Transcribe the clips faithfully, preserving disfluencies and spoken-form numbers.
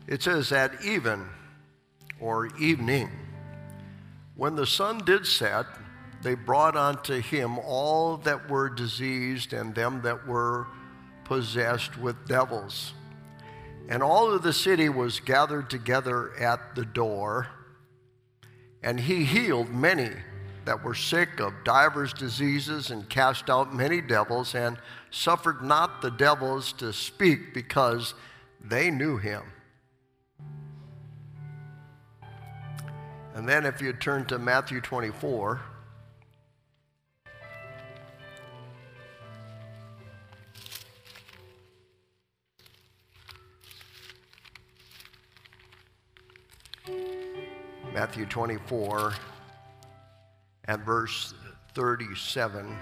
It says, at even, or evening, when the sun did set, they brought unto him all that were diseased and them that were possessed with devils. And all of the city was gathered together at the door, and he healed many that were sick of divers diseases, and cast out many devils, and suffered not the devils to speak, because they knew him. And then if you turn to Matthew twenty-four, Matthew twenty-four and verse thirty-seven.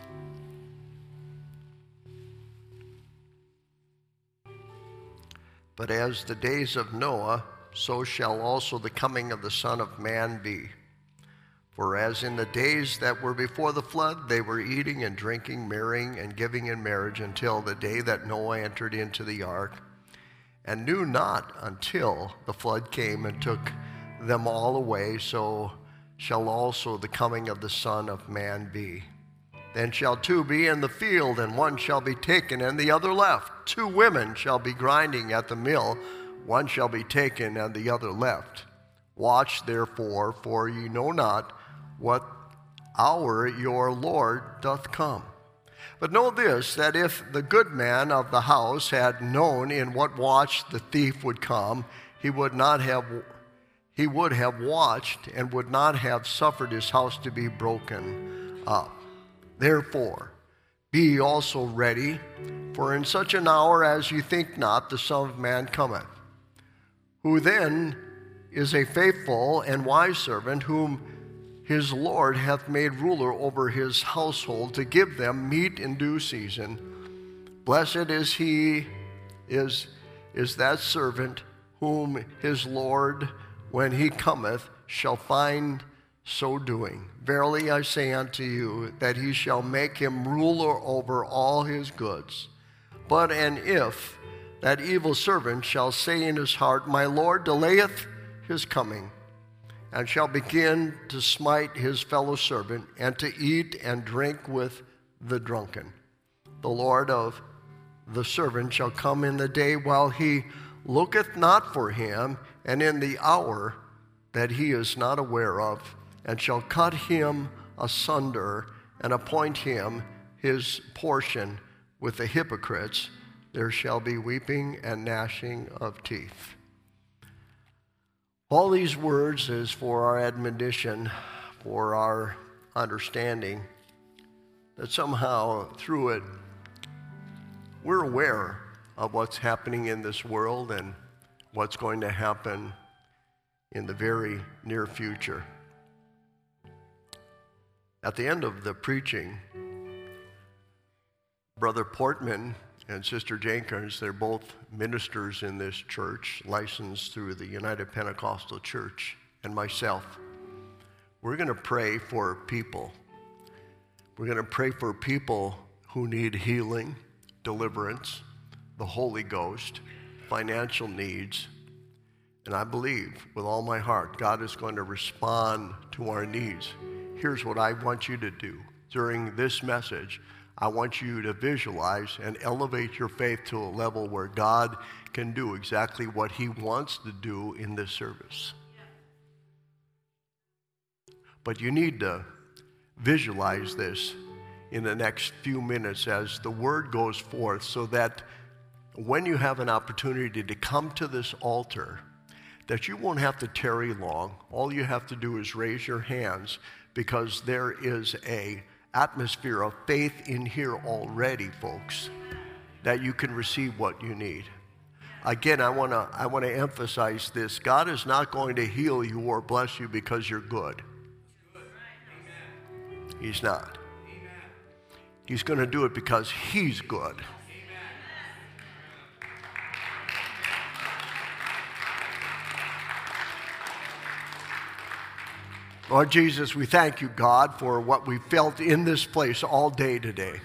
But as the days of Noah, so shall also the coming of the Son of Man be. For as in the days that were before the flood, they were eating and drinking, marrying and giving in marriage, until the day that Noah entered into the ark, and knew not until the flood came and took them all away, so shall also the coming of the Son of Man be. Then shall two be in the field, and one shall be taken and the other left. Two women shall be grinding at the mill, one shall be taken and the other left. Watch therefore, for ye know not what hour your Lord doth come. But know this, that if the good man of the house had known in what watch the thief would come, he would not have he would have watched and would not have suffered his house to be broken up. Therefore, be ye also ready, for in such an hour as ye think not, the Son of Man cometh. Who then is a faithful and wise servant, whom his Lord hath made ruler over his household, to give them meat in due season. Blessed is he, is, is that servant whom his Lord, when he cometh, shall find so doing. Verily I say unto you, that he shall make him ruler over all his goods. But and if that evil servant shall say in his heart, My Lord delayeth his coming, and shall begin to smite his fellow servant, and to eat and drink with the drunken, the Lord of the servant shall come in the day while he looketh not for him, and in the hour that he is not aware of, and shall cut him asunder, and appoint him his portion with the hypocrites. There shall be weeping and gnashing of teeth. All these words is for our admonition, for our understanding, that somehow through it we're aware of what's happening in this world and what's going to happen in the very near future. At the end of the preaching, Brother Portman and Sister Jenkins, they're both ministers in this church, licensed through the United Pentecostal Church, and myself. We're going to pray for people. We're going to pray for people who need healing, deliverance, the Holy Ghost, financial needs. And I believe with all my heart, God is going to respond to our needs. Here's what I want you to do during this message. I want you to visualize and elevate your faith to a level where God can do exactly what he wants to do in this service. But you need to visualize this in the next few minutes as the word goes forth, so that when you have an opportunity to come to this altar, that you won't have to tarry long. All you have to do is raise your hands, because there is a atmosphere of faith in here already, folks, that you can receive what you need. Again, I want to I want to emphasize this. God is not going to heal you or bless you because you're good. He's not. He's going to do it because he's good. Lord Jesus, we thank you, God, for what we felt in this place all day today.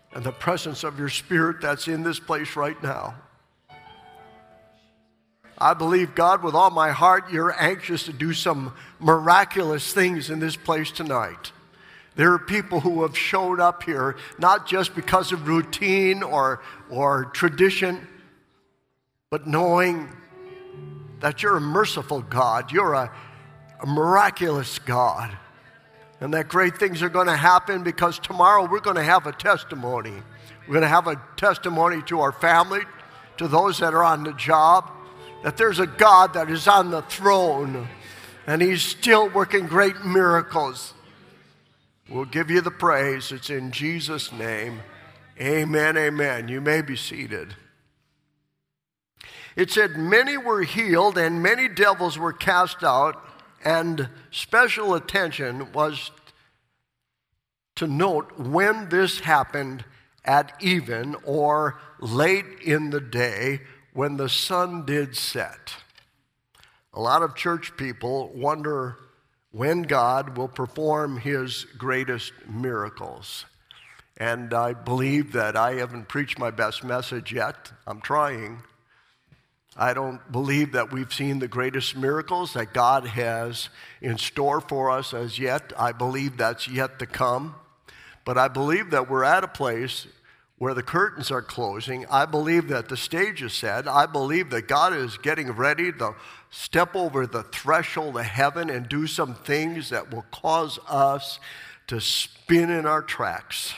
and the presence of your Spirit that's in this place right now. I believe, God, with all my heart, you're anxious to do some miraculous things in this place tonight. There are people who have showed up here not just because of routine or, or tradition, but knowing that you're a merciful God, you're a, a miraculous God, and that great things are going to happen because tomorrow we're going to have a testimony. We're going to have a testimony to our family, to those that are on the job, that there's a God that is on the throne, and he's still working great miracles. We'll give you the praise. It's in Jesus' name. Amen, amen. You may be seated. It said, many were healed and many devils were cast out, and special attention was to note when this happened at even or late in the day when the sun did set. A lot of church people wonder when God will perform his greatest miracles. And I believe that I haven't preached my best message yet. I'm trying. I don't believe that we've seen the greatest miracles that God has in store for us as yet. I believe that's yet to come. But I believe that we're at a place where the curtains are closing. I believe that the stage is set. I believe that God is getting ready to step over the threshold of heaven and do some things that will cause us to spin in our tracks.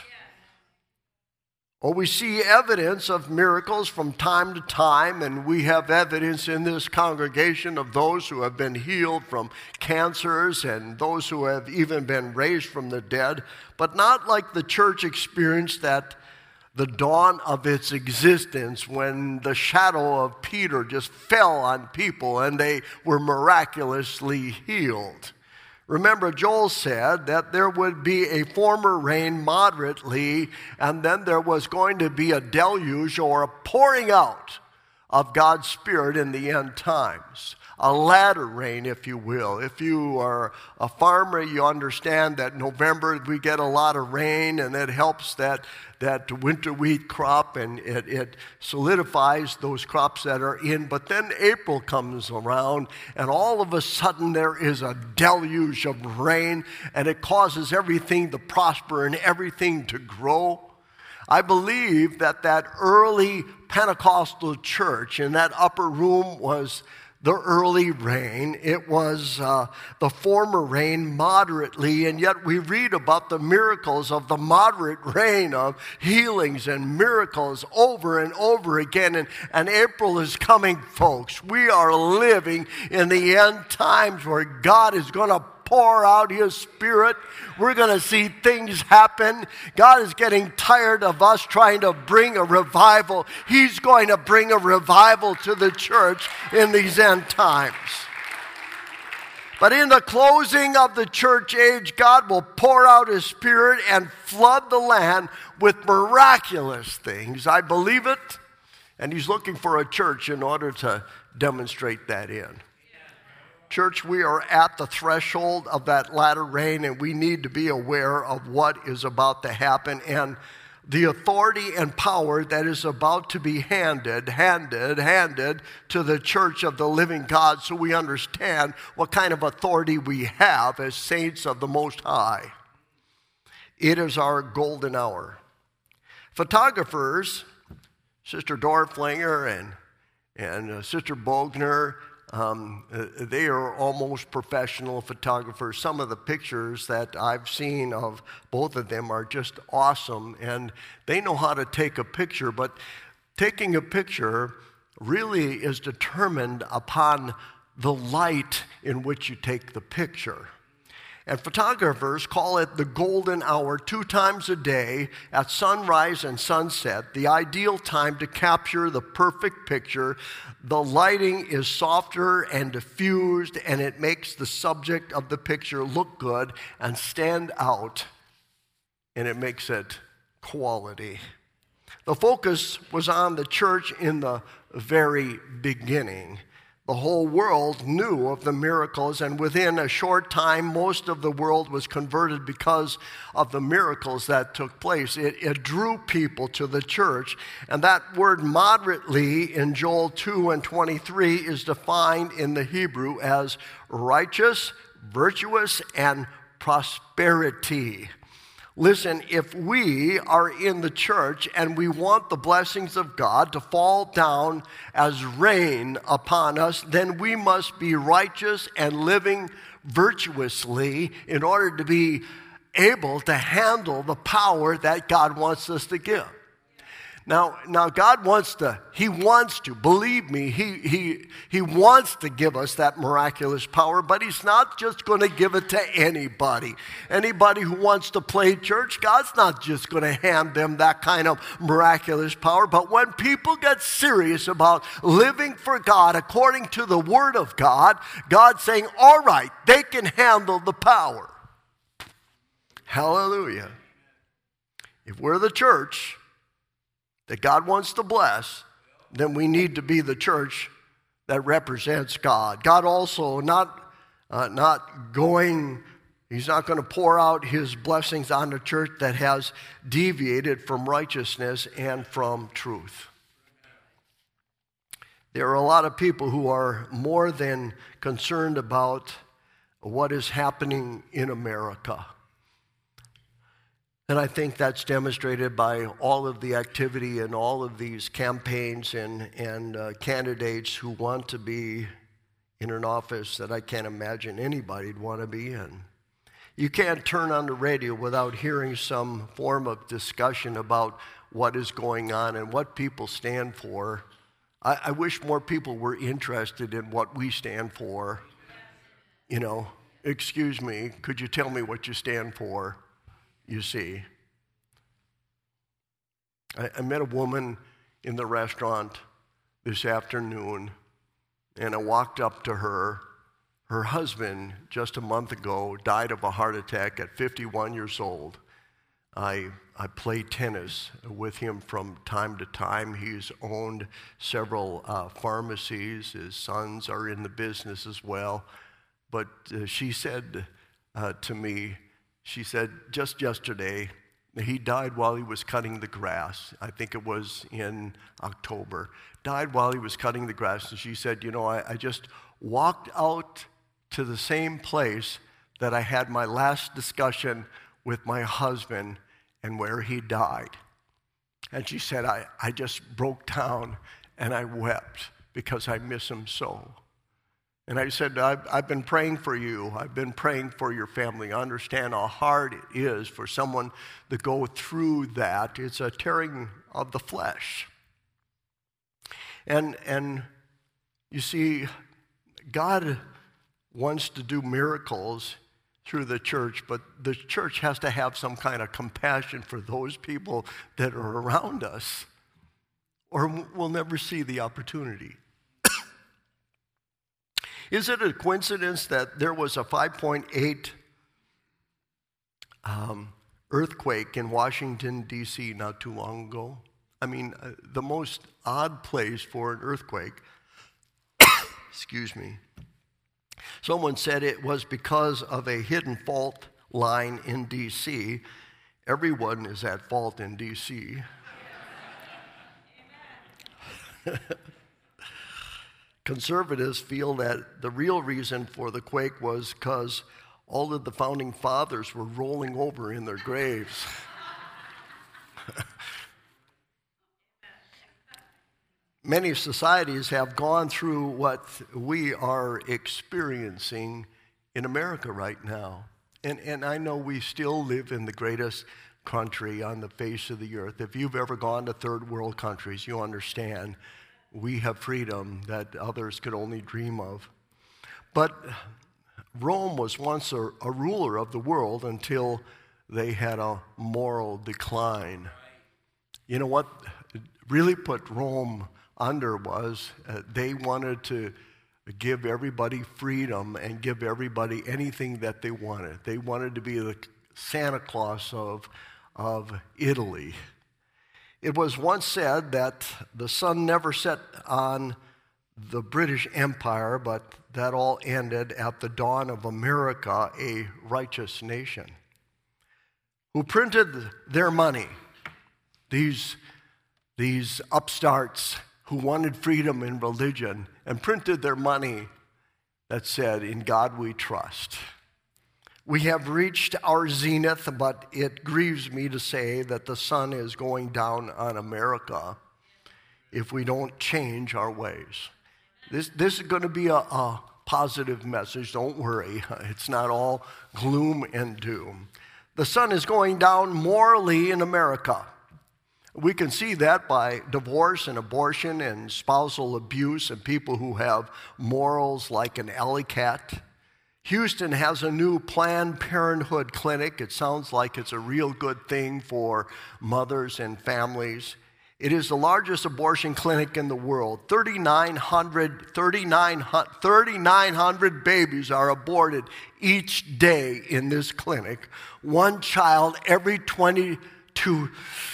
Oh, we see evidence of miracles from time to time, and we have evidence in this congregation of those who have been healed from cancers and those who have even been raised from the dead, but not like the church experienced at the dawn of its existence when the shadow of Peter just fell on people and they were miraculously healed. Remember, Joel said that there would be a former rain moderately, and then there was going to be a deluge or a pouring out of God's Spirit in the end times. A latter rain, if you will. If you are a farmer, you understand that November we get a lot of rain, and it helps that, that winter wheat crop, and it, it solidifies those crops that are in. But then April comes around, and all of a sudden there is a deluge of rain, and it causes everything to prosper and everything to grow. I believe that that early Pentecostal church in that upper room was the early rain. It was uh, the former rain moderately, and yet we read about the miracles of the moderate rain of healings and miracles over and over again. And, and April is coming, folks. We are living in the end times where God is going to pour out his Spirit. We're going to see things happen. God is getting tired of us trying to bring a revival. He's going to bring a revival to the church in these end times. But in the closing of the church age, God will pour out his Spirit and flood the land with miraculous things. I believe it. And he's looking for a church in order to demonstrate that in. Church, we are at the threshold of that latter rain, and we need to be aware of what is about to happen and the authority and power that is about to be handed, handed, handed to the church of the living God, so we understand what kind of authority we have as saints of the Most High. It is our golden hour. Photographers, Sister Dorflinger and, and uh, Sister Bogner, Um, they are almost professional photographers. Some of the pictures that I've seen of both of them are just awesome, and they know how to take a picture, but taking a picture really is determined upon the light in which you take the picture. And photographers call it the golden hour two times a day at sunrise and sunset, the ideal time to capture the perfect picture. The lighting is softer and diffused, and it makes the subject of the picture look good and stand out, and it makes it quality. The focus was on the church in the very beginning. The whole world knew of the miracles, and within a short time, most of the world was converted because of the miracles that took place. It, it drew people to the church, and that word moderately in Joel two and twenty-three is defined in the Hebrew as righteous, virtuous, and prosperity. Listen, if we are in the church and we want the blessings of God to fall down as rain upon us, then we must be righteous and living virtuously in order to be able to handle the power that God wants us to give. Now, now God wants to, He wants to, believe me, He, he, he wants to give us that miraculous power, but He's not just going to give it to anybody. Anybody who wants to play church, God's not just going to hand them that kind of miraculous power. But when people get serious about living for God according to the Word of God, God's saying, all right, they can handle the power. Hallelujah. If we're the church that God wants to bless, then we need to be the church that represents God. God also not, uh, not going, He's not going to pour out His blessings on a church that has deviated from righteousness and from truth. There are a lot of people who are more than concerned about what is happening in America. And I think that's demonstrated by all of the activity and all of these campaigns and, and uh, candidates who want to be in an office that I can't imagine anybody'd want to be in. You can't turn on the radio without hearing some form of discussion about what is going on and what people stand for. I, I wish more people were interested in what we stand for. You know, excuse me, could you tell me what you stand for? You see, I, I met a woman in the restaurant this afternoon, and I walked up to her. Her husband, just a month ago, died of a heart attack at fifty-one years old. I, I play tennis with him from time to time. He's owned several uh, pharmacies. His sons are in the business as well. But uh, she said uh, to me, She said, just yesterday, he died while he was cutting the grass. I think it was in October. Died while he was cutting the grass. And she said, you know, I, I just walked out to the same place that I had my last discussion with my husband and where he died. And she said, I, I just broke down and I wept because I miss him so. And I said, I've, I've been praying for you. I've been praying for your family. I understand how hard it is for someone to go through that. It's a tearing of the flesh. And, and you see, God wants to do miracles through the church, but the church has to have some kind of compassion for those people that are around us, or we'll never see the opportunity. Is it a coincidence that there was a five point eight um, earthquake in Washington, D C not too long ago? I mean, uh, the most odd place for an earthquake. Excuse me. Someone said it was because of a hidden fault line in D C Everyone is at fault in D C Conservatives feel that the real reason for the quake was because all of the founding fathers were rolling over in their graves. Many societies have gone through what we are experiencing in America right now. And, and I know we still live in the greatest country on the face of the earth. If you've ever gone to third world countries, you understand we have freedom that others could only dream of. But Rome was once a, a ruler of the world until they had a moral decline. You know what really put Rome under was uh, they wanted to give everybody freedom and give everybody anything that they wanted. They wanted to be the Santa Claus of, of Italy. It was once said that the sun never set on the British Empire, but that all ended at the dawn of America, a righteous nation, who printed their money. These, these upstarts who wanted freedom in religion and printed their money that said, "In God we trust." We have reached our zenith, but it grieves me to say that the sun is going down on America if we don't change our ways. This, this is going to be a, a positive message. Don't worry. It's not all gloom and doom. The sun is going down morally in America. We can see that by divorce and abortion and spousal abuse and people who have morals like an alley cat. Houston has a new Planned Parenthood clinic. It sounds like it's a real good thing for mothers and families. It is the largest abortion clinic in the world. thirty-nine hundred, thirty-nine hundred babies are aborted each day in this clinic. One child every twenty-two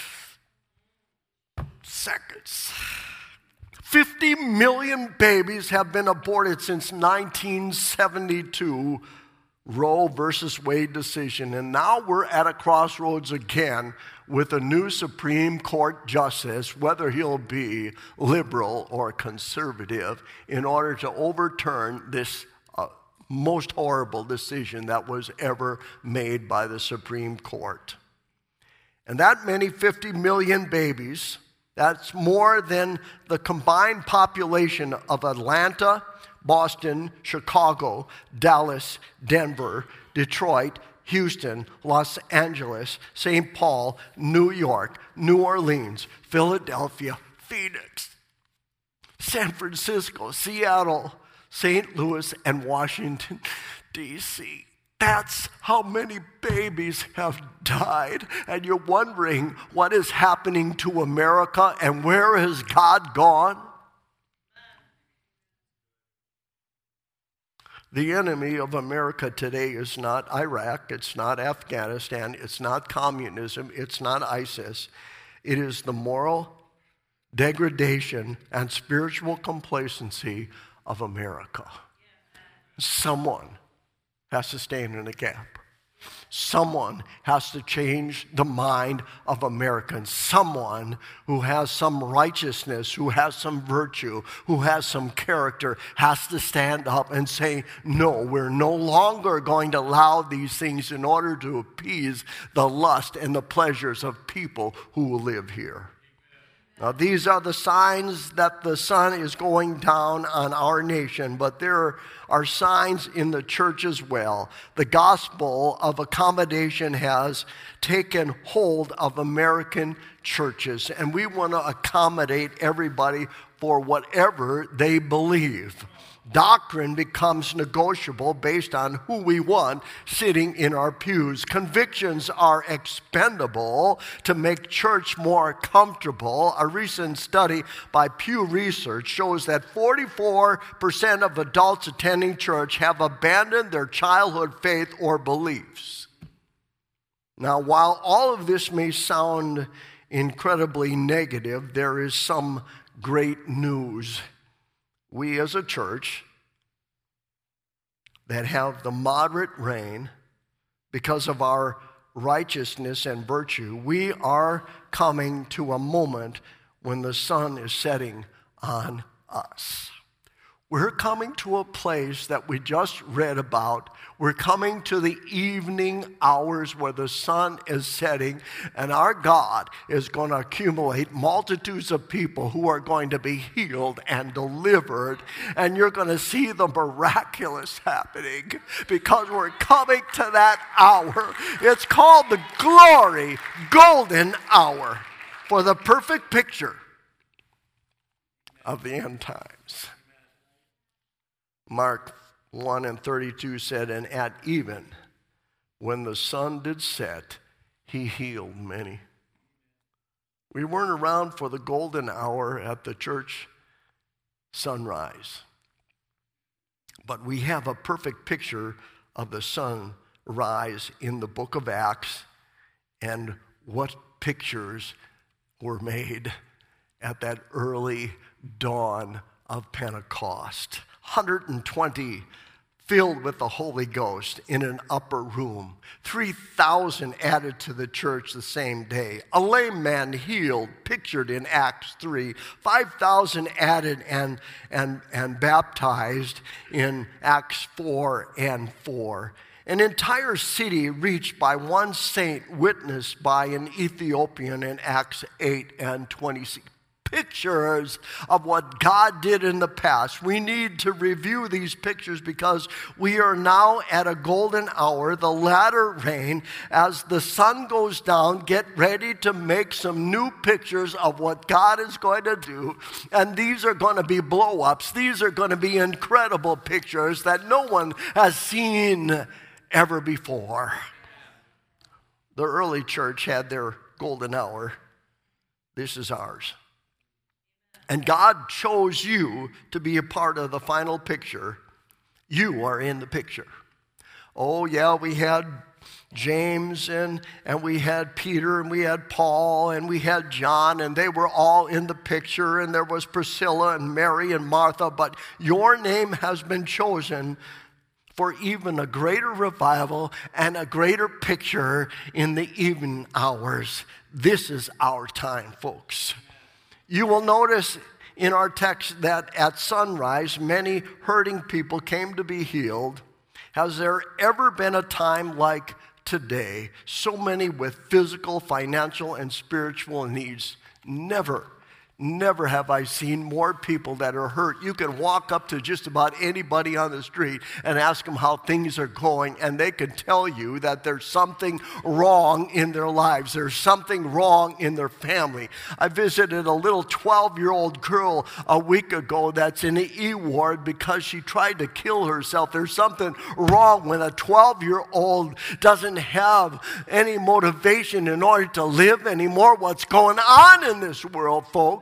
seconds. fifty million babies have been aborted since nineteen seventy-two, Roe versus Wade decision. And now we're at a crossroads again with a new Supreme Court justice, whether he'll be liberal or conservative, in order to overturn this uh, most horrible decision that was ever made by the Supreme Court. And that many fifty million babies, that's more than the combined population of Atlanta, Boston, Chicago, Dallas, Denver, Detroit, Houston, Los Angeles, Saint Paul, New York, New Orleans, Philadelphia, Phoenix, San Francisco, Seattle, Saint Louis, and Washington, D C That's how many babies have died. And you're wondering what is happening to America and where has God gone? The enemy of America today is not Iraq, it's not Afghanistan, it's not communism, it's not ISIS. It is the moral degradation and spiritual complacency of America. Someone has to stand in the gap. Someone has to change the mind of Americans. Someone who has some righteousness, who has some virtue, who has some character, has to stand up and say, no, we're no longer going to allow these things in order to appease the lust and the pleasures of people who live here. Now, these are the signs that the sun is going down on our nation, but there are signs in the church as well. The gospel of accommodation has taken hold of American churches, and we want to accommodate everybody for whatever they believe. Doctrine becomes negotiable based on who we want sitting in our pews. Convictions are expendable to make church more comfortable. A recent study by Pew Research shows that forty-four percent of adults attending church have abandoned their childhood faith or beliefs. Now, while all of this may sound incredibly negative, there is some great news. We as a church that have the moderate reign because of our righteousness and virtue, we are coming to a moment when the sun is setting on us. We're coming to a place that we just read about. We're coming to the evening hours where the sun is setting, and our God is going to accumulate multitudes of people who are going to be healed and delivered, and you're going to see the miraculous happening because we're coming to that hour. It's called the glory golden hour for the perfect picture of the end times. Mark one and thirty-two said, and at even when the sun did set, he healed many. We weren't around for the golden hour at the church sunrise, but we have a perfect picture of the sunrise in the book of Acts and what pictures were made at that early dawn of Pentecost. one hundred twenty filled with the Holy Ghost in an upper room. three thousand added to the church the same day. A lame man healed, pictured in Acts three. five thousand added and, and, and baptized in Acts four and four. An entire city reached by one saint, witnessed by an Ethiopian in Acts eight and twenty-six. Pictures of what God did in the past. We need to review these pictures because we are now at a golden hour, the latter rain. As the sun goes down, get ready to make some new pictures of what God is going to do. And these are going to be blow-ups. These are going to be incredible pictures that no one has seen ever before. The early church had their golden hour. This is ours. And God chose you to be a part of the final picture. You are in the picture. Oh, yeah, we had James and, and we had Peter and we had Paul and we had John, and they were all in the picture, and there was Priscilla and Mary and Martha, but your name has been chosen for even a greater revival and a greater picture in the evening hours. This is our time, folks. You will notice in our text that at sunrise, many hurting people came to be healed. Has there ever been a time like today? So many with physical, financial, and spiritual needs. Never. Never have I seen more people that are hurt. You can walk up to just about anybody on the street and ask them how things are going, and they can tell you that there's something wrong in their lives. There's something wrong in their family. I visited a little twelve-year-old girl a week ago that's in the E ward because she tried to kill herself. There's something wrong when a twelve-year-old doesn't have any motivation in order to live anymore. What's going on in this world, folks?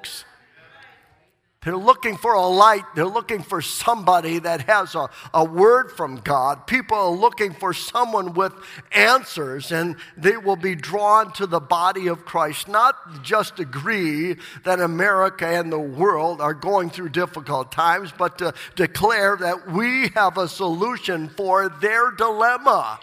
They're looking for a light. They're looking for somebody that has a, a word from God. People are looking for someone with answers, and they will be drawn to the body of Christ. Not just agree that America and the world are going through difficult times, but to declare that we have a solution for their dilemma.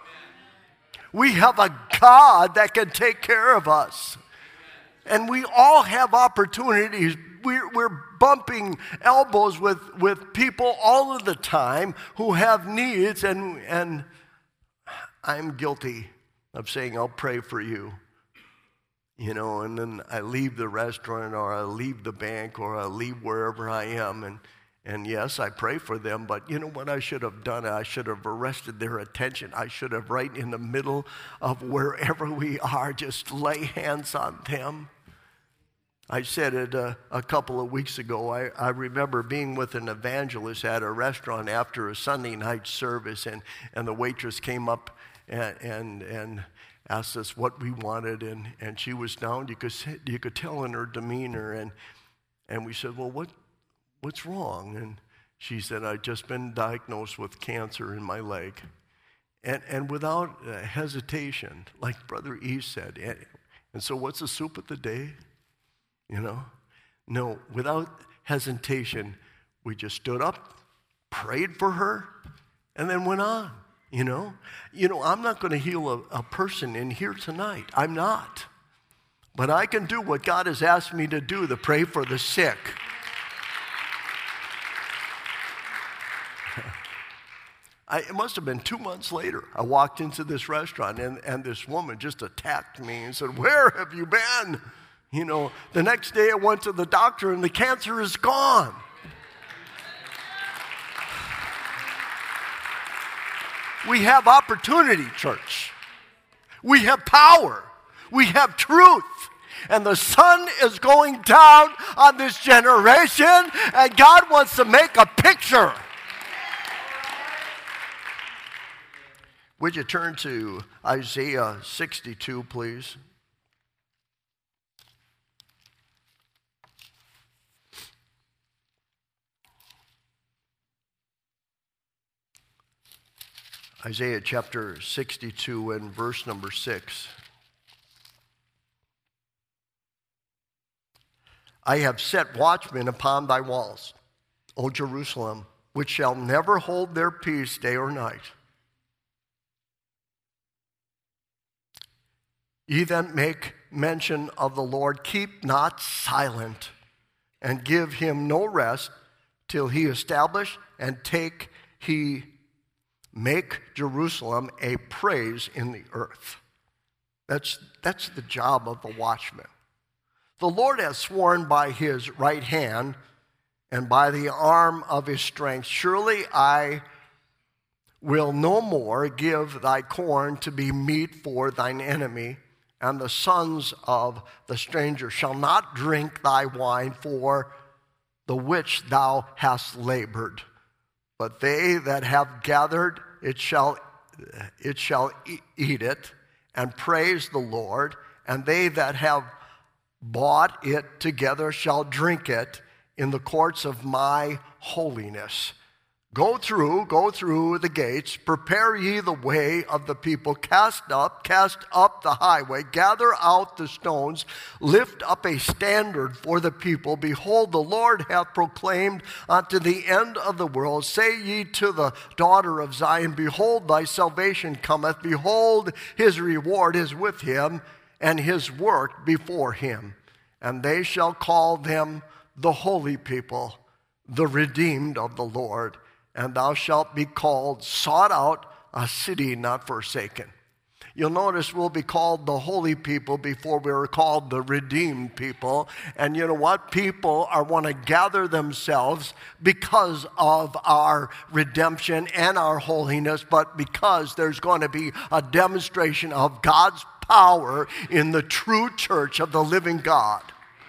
We have a God that can take care of us. And we all have opportunities. We're, we're bumping elbows with, with people all of the time who have needs, and, and I'm guilty of saying, I'll pray for you. You know, and then I leave the restaurant, or I leave the bank, or I leave wherever I am, and, and yes, I pray for them, but you know what I should have done? I should have arrested their attention. I should have, right in the middle of wherever we are, just lay hands on them. I said it uh, a couple of weeks ago. I, I remember being with an evangelist at a restaurant after a Sunday night service, and, and the waitress came up and, and, and asked us what we wanted, and, and she was down. You could you could tell in her demeanor, and and we said, well, what what's wrong? And she said, I've just been diagnosed with cancer in my leg. And, and without uh, hesitation, like Brother E said, and, and so what's the soup of the day? You know, no, without hesitation, we just stood up, prayed for her, and then went on, you know. You know, I'm not going to heal a, a person in here tonight. I'm not. But I can do what God has asked me to do, to pray for the sick. I, it must have been two months later. I walked into this restaurant, and, and this woman just attacked me and said, where have you been? You know, the next day I went to the doctor and the cancer is gone. We have opportunity, church. We have power. We have truth. And the sun is going down on this generation, and God wants to make a picture. Would you turn to Isaiah sixty-two, please? Isaiah chapter sixty-two and verse number six. I have set watchmen upon thy walls. O Jerusalem, which shall never hold their peace day or night. Ye that make mention of the Lord, keep not silent, and give him no rest, till he establish and take he make Jerusalem a praise in the earth. That's, that's the job of the watchman. The Lord has sworn by his right hand and by the arm of his strength, surely I will no more give thy corn to be meat for thine enemy, and the sons of the stranger shall not drink thy wine for the which thou hast labored. But they that have gathered it shall, it shall eat it, and praise the Lord, and they that have bought it together shall drink it in the courts of my holiness. Go through, go through the gates, prepare ye the way of the people, cast up, cast up the highway, gather out the stones, lift up a standard for the people. Behold, the Lord hath proclaimed unto the end of the world. Say ye to the daughter of Zion, behold, thy salvation cometh. Behold, his reward is with him, and his work before him. And they shall call them the holy people, the redeemed of the Lord. And thou shalt be called, sought out, a city not forsaken. You'll notice we'll be called the holy people before we were called the redeemed people. And you know what? People are want to gather themselves because of our redemption and our holiness, but because there's going to be a demonstration of God's power in the true church of the living God.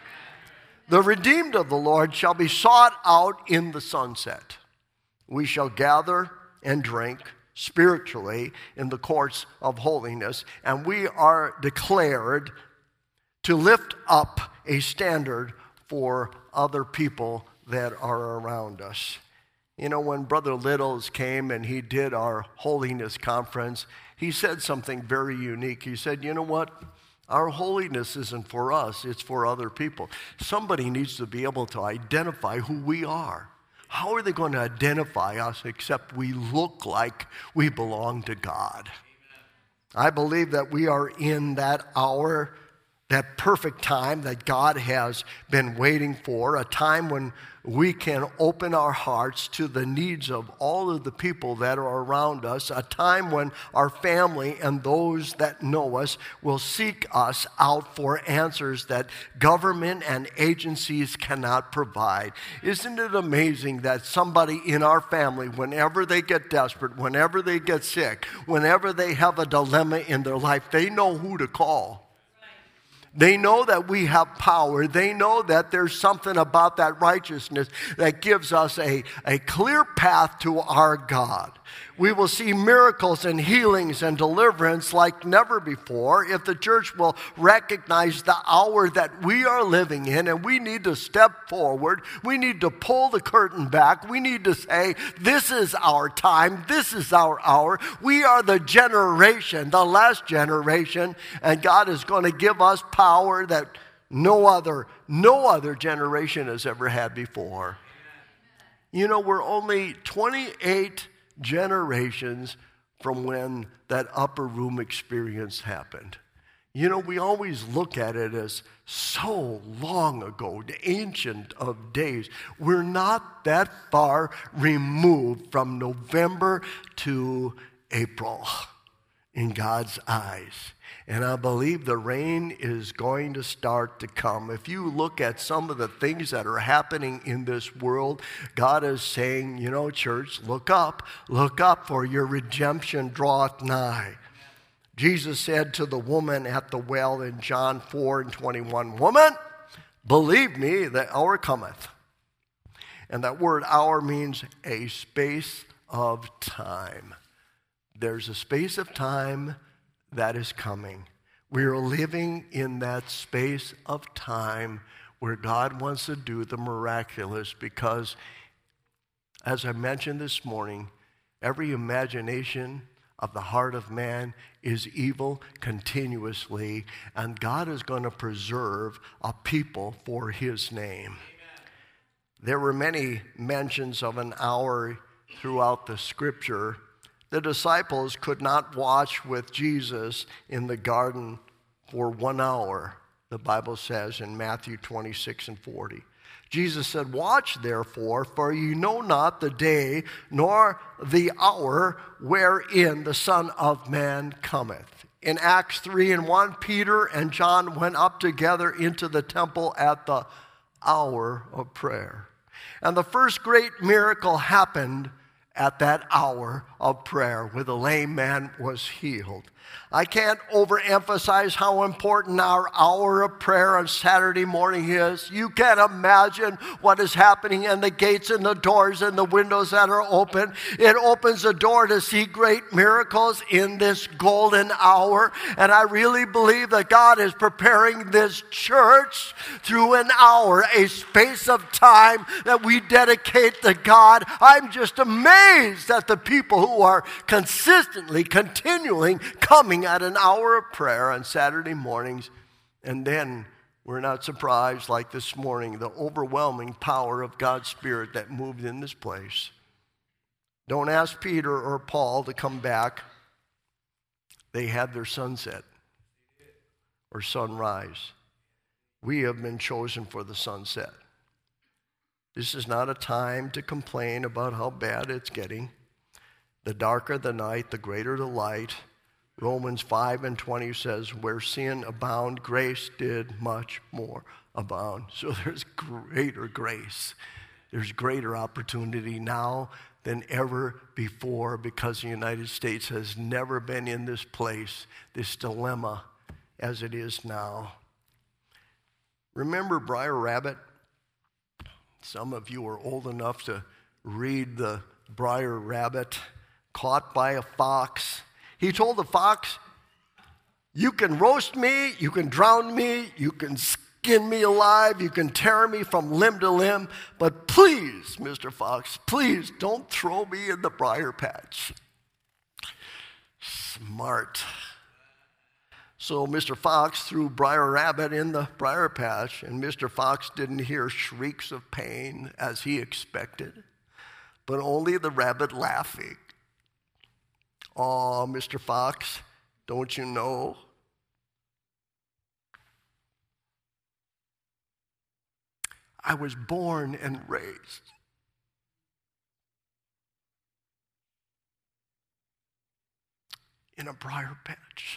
The redeemed of the Lord shall be sought out in the sunset. We shall gather and drink spiritually in the courts of holiness, and we are declared to lift up a standard for other people that are around us. You know, when Brother Littles came and he did our holiness conference, he said something very unique. He said, you know what? Our holiness isn't for us, it's for other people. Somebody needs to be able to identify who we are. How are they going to identify us except we look like we belong to God? Amen. I believe that we are in that hour, that perfect time that God has been waiting for, a time when we can open our hearts to the needs of all of the people that are around us, a time when our family and those that know us will seek us out for answers that government and agencies cannot provide. Isn't it amazing that somebody in our family, whenever they get desperate, whenever they get sick, whenever they have a dilemma in their life, they know who to call? They know that we have power. They know that there's something about that righteousness that gives us a, a clear path to our God. We will see miracles and healings and deliverance like never before if the church will recognize the hour that we are living in, and we need to step forward. We need to pull the curtain back. We need to say, this is our time. This is our hour. We are the generation, the last generation, and God is going to give us power that no other, no other generation has ever had before. You know, we're only twenty-eight generations from when that upper room experience happened. You know, we always look at it as so long ago, the ancient of days. We're not that far removed from November to April in God's eyes. And I believe the rain is going to start to come. If you look at some of the things that are happening in this world, God is saying, you know, church, look up. Look up, for your redemption draweth nigh. Jesus said to the woman at the well in John four and twenty-one, woman, believe me, the hour cometh. And that word hour means a space of time. There's a space of time that is coming. We are living in that space of time where God wants to do the miraculous, because, as I mentioned this morning, every imagination of the heart of man is evil continuously, and God is going to preserve a people for his name. Amen. There were many mentions of an hour throughout the scripture. The disciples could not watch with Jesus in the garden for one hour, the Bible says in Matthew twenty-six and forty. Jesus said, "Watch therefore, for you know not the day nor the hour wherein the Son of Man cometh." In Acts three and one, Peter and John went up together into the temple at the hour of prayer. And the first great miracle happened at that hour of prayer, where the lame man was healed. I can't overemphasize how important our hour of prayer on Saturday morning is. You can't imagine what is happening in the gates and the doors and the windows that are open. It opens the door to see great miracles in this golden hour. And I really believe that God is preparing this church through an hour, a space of time that we dedicate to God. I'm just amazed at the people who are consistently, continuing, coming at an hour of prayer on Saturday mornings, and then we're not surprised, like this morning, the overwhelming power of God's Spirit that moved in this place. Don't ask Peter or Paul to come back. They had their sunset or sunrise. We have been chosen for the sunset. This is not a time to complain about how bad it's getting. The darker the night, the greater the light. Romans five and twenty says, where sin abound, grace did much more abound. So there's greater grace. There's greater opportunity now than ever before, because the United States has never been in this place, this dilemma as it is now. Remember Briar Rabbit? Some of you are old enough to read the Briar Rabbit, caught by a fox. He told the fox, you can roast me, you can drown me, you can skin me alive, you can tear me from limb to limb, but please, Mister Fox, please don't throw me in the briar patch. Smart. So Mister Fox threw Briar Rabbit in the briar patch, and Mister Fox didn't hear shrieks of pain as he expected, but only the rabbit laughing. "Aw, Mister Fox, don't you know? I was born and raised in a briar patch."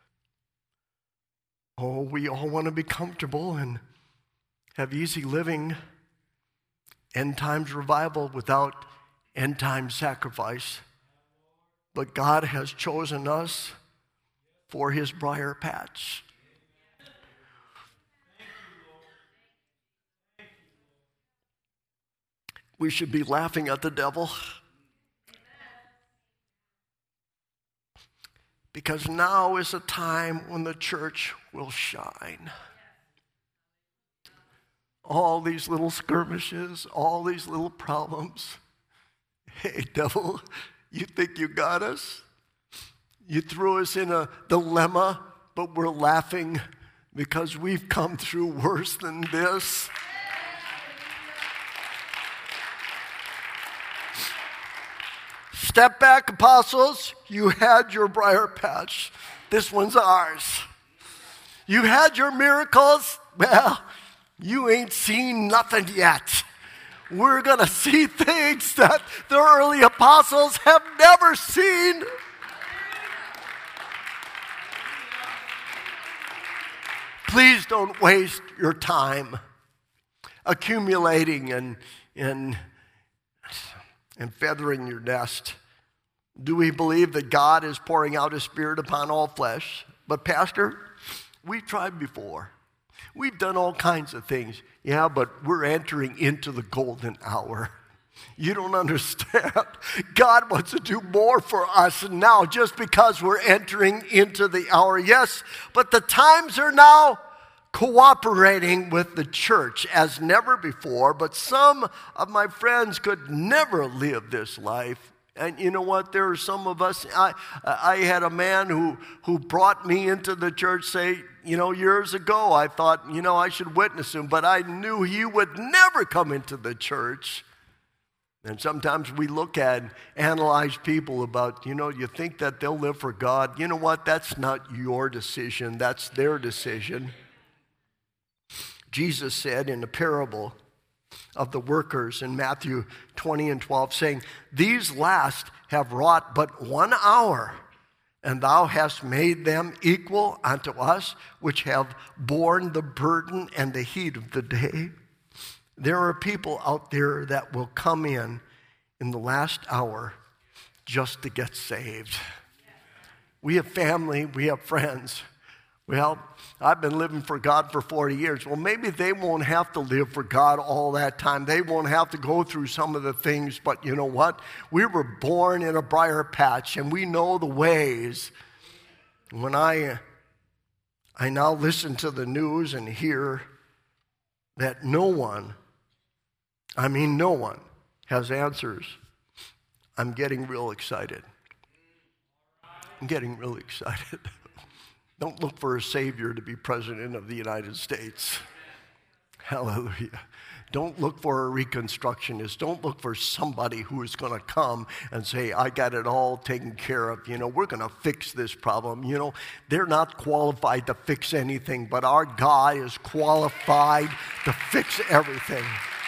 Oh, we all want to be comfortable and have easy living, end times revival without end time sacrifice. But God has chosen us for his briar patch. We should be laughing at the devil, because now is a time when the church will shine. All these little skirmishes, all these little problems. Hey, devil, you think you got us? You threw us in a dilemma, but we're laughing because we've come through worse than this. Step back, apostles. You had your briar patch. This one's ours. You had your miracles. Well, you ain't seen nothing yet. We're going to see things that the early apostles have never seen. Please don't waste your time accumulating and, and, and feathering your nest. Do we believe that God is pouring out his Spirit upon all flesh? But Pastor, we've tried before. We've done all kinds of things. Yeah, but we're entering into the golden hour. You don't understand. God wants to do more for us now just because we're entering into the hour. Yes, but the times are now cooperating with the church as never before. But some of my friends could never live this life And you know what? There are some of us, I, I had a man who, who brought me into the church say, you know, years ago, I thought, you know, I should witness him, but I knew he would never come into the church. And sometimes we look at and analyze people about, you know, you think that they'll live for God. You know what? That's not your decision. That's their decision. Jesus said in the parable of the workers in Matthew twenty and twelve, saying, these last have wrought but one hour, and thou hast made them equal unto us, which have borne the burden and the heat of the day. There are people out there that will come in in the last hour just to get saved. We have family, we have friends. Well, I've been living for God for forty years. Well, maybe they won't have to live for God all that time. They won't have to go through some of the things, but you know what? We were born in a briar patch, and we know the ways. When I, I now listen to the news and hear that no one, I mean no one, has answers, I'm getting real excited. I'm getting really excited. Don't look for a Savior to be President of the United States. Hallelujah. Don't look for a Reconstructionist. Don't look for somebody who is going to come and say, I got it all taken care of. You know, we're going to fix this problem. You know, they're not qualified to fix anything, but our God is qualified to fix everything.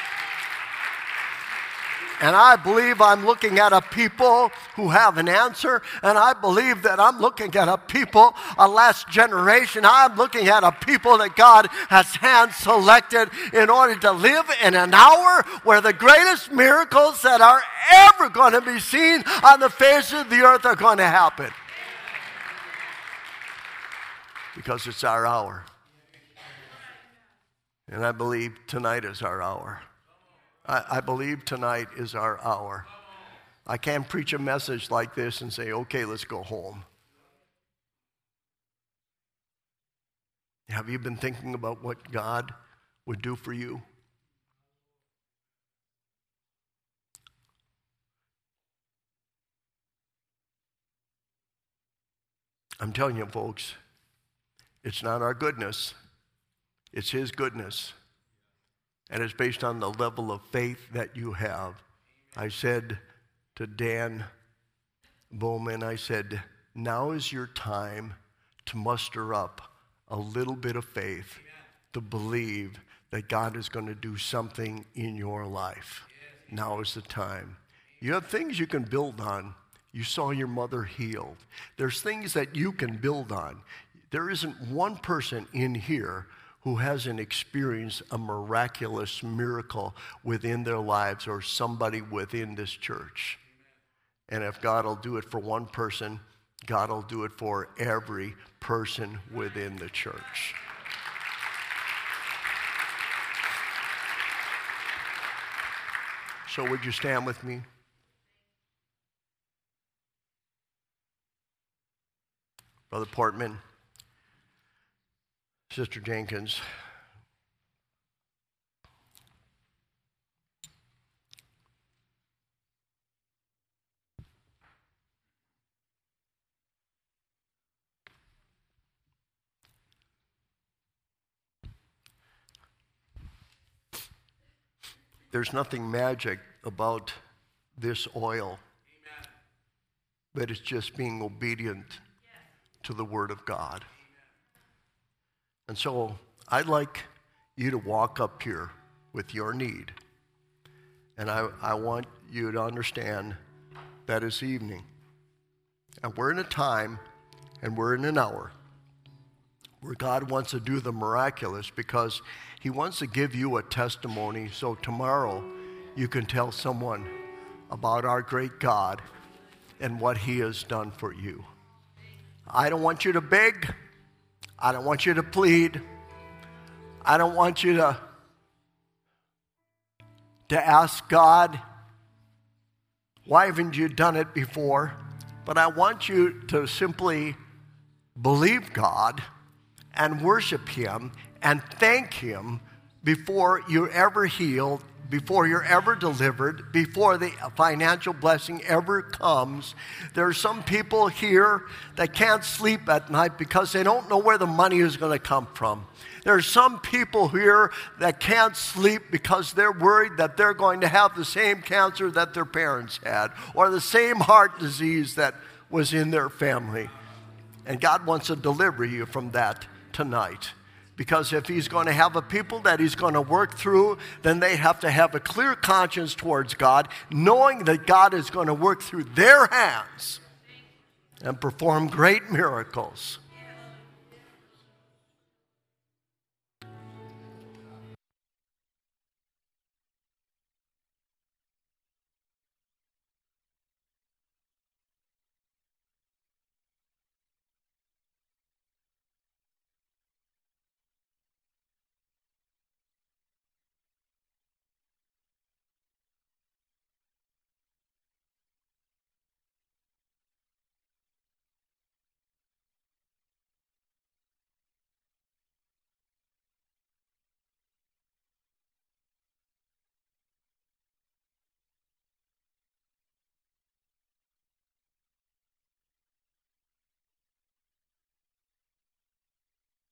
And I believe I'm looking at a people who have an answer. And I believe that I'm looking at a people, a last generation. I'm looking at a people that God has hand selected in order to live in an hour where the greatest miracles that are ever going to be seen on the face of the earth are going to happen. Because it's our hour. And I believe tonight is our hour. I, I believe tonight is our hour. I can't preach a message like this and say, okay, let's go home. Have you been thinking about what God would do for you? I'm telling you, folks, it's not our goodness, it's His goodness. And it's based on the level of faith that you have. I said to Dan Bowman, I said, now is your time to muster up a little bit of faith to believe that God is going to do something in your life. Now is the time. You have things you can build on. You saw your mother healed. There's things that you can build on. There isn't one person in here who hasn't experienced a miraculous miracle within their lives or somebody within this church. And if God will do it for one person, God will do it for every person within the church. So would you stand with me? Brother Portman, Sister Jenkins, there's nothing magic about this oil, Amen. But it's just being obedient yes. to the Word of God. And so I'd like you to walk up here with your need. And I, I want you to understand that it's evening. And we're in a time and we're in an hour where God wants to do the miraculous because He wants to give you a testimony so tomorrow you can tell someone about our great God and what He has done for you. I don't want you to beg. I don't want you to plead. I don't want you to, to ask God, why haven't you done it before? But I want you to simply believe God and worship Him and thank Him before you're ever healed, before you're ever delivered, before the financial blessing ever comes. There are some people here that can't sleep at night because they don't know where the money is going to come from. There are some people here that can't sleep because they're worried that they're going to have the same cancer that their parents had, or the same heart disease that was in their family. And God wants to deliver you from that tonight. Because if he's going to have a people that he's going to work through, then they have to have a clear conscience towards God, knowing that God is going to work through their hands and perform great miracles.